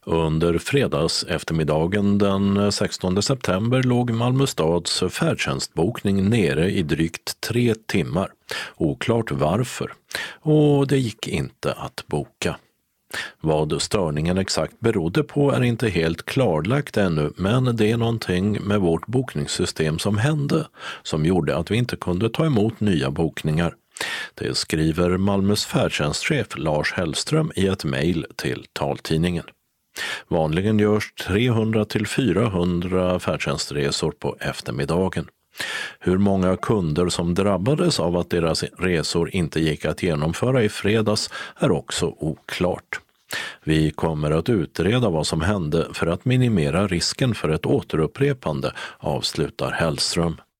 Under fredags eftermiddagen den 16 september låg Malmö stads färdtjänstbokning nere i drygt 3 timmar. Oklart varför. Och det gick inte att boka. Vad störningen exakt berodde på är inte helt klarlagt ännu, men det är någonting med vårt bokningssystem som hände som gjorde att vi inte kunde ta emot nya bokningar. Det skriver Malmös färdtjänstchef Lars Hellström i ett mejl till taltidningen. Vanligen görs 300 till 400 färdtjänstresor på eftermiddagen. Hur många kunder som drabbades av att deras resor inte gick att genomföra i fredags är också oklart. Vi kommer att utreda vad som hände för att minimera risken för ett återupprepande, avslutar Hellström.